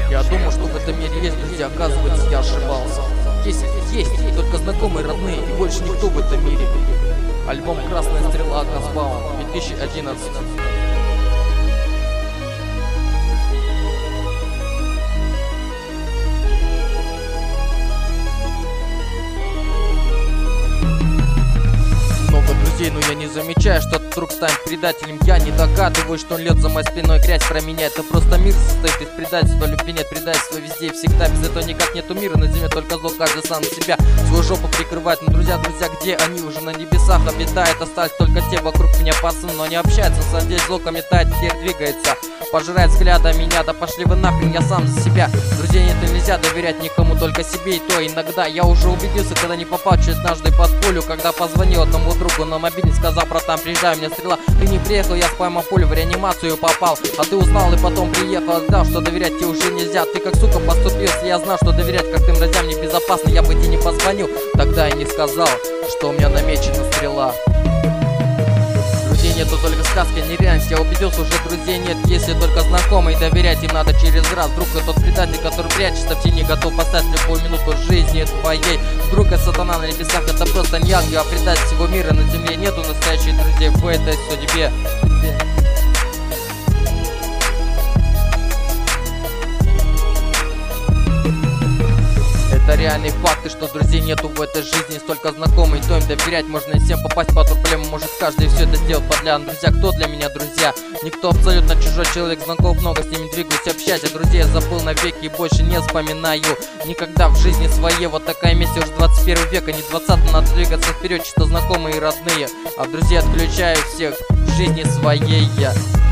Я думал, что в этом мире есть друзья, оказывается, я ошибался. Есть, только знакомые, родные, и больше никто в этом мире. Альбом «Красная стрела» Казбаум, 2011. Но я не замечаю, что вдруг станет предателем. Я не догадываюсь, что он льет за моей спиной грязь про меня. Это просто мир состоит из предательства. Любви нет, предательства везде и всегда. Без этого никак нету мира на земле, только зло каждый сам себя. Свою жопу прикрывает. Но друзья, где они? Уже на небесах обитают. Остались только те вокруг меня пацаны, но не общаются. На самом деле зло метает, теперь двигается. Пожирает взгляда меня, да пошли вы нахрен, я сам за себя. Друзей нет, нельзя доверять никому, только себе. И то иногда я уже убедился, когда не попал через однажды под пулю. Когда позвонил одному другу на мобильный, сказал: братан, приезжай, у меня стрела. Ты не приехал, я споймал пулю, в реанимацию попал. А ты узнал и потом приехал, отдал, что доверять тебе уже нельзя. Ты как сука поступил, если я знал, что доверять как тем друзьям небезопасно, я бы тебе не позвонил. Тогда я не сказал, что у меня намечена стрела. Друзей нету, только сказки, не реальность. Я убедился, уже друзей нет, если только знакомые. Доверять им надо через раз. Вдруг это тот предатель, который прячется в тени, готов поставить любую минуту жизни твоей. Вдруг это сатана на небесах, это просто не ангел, а предатель всего мира на земле. Нету настоящих друзей в этой судьбе. Это реальные факты, что друзей нету в этой жизни. Столько знакомых, то им доверять можно и всем попасть под проблему. Может каждый все это сделать подлян. Друзья, кто для меня друзья? Никто, абсолютно чужой человек. Знакомых много, с ними двигаюсь, общаюсь. А друзей я забыл навеки и больше не вспоминаю никогда в жизни своей. Вот такая миссия уже 21 века, не 20, надо двигаться вперед. Чисто знакомые и родные, а друзей отключаю всех в жизни своей я.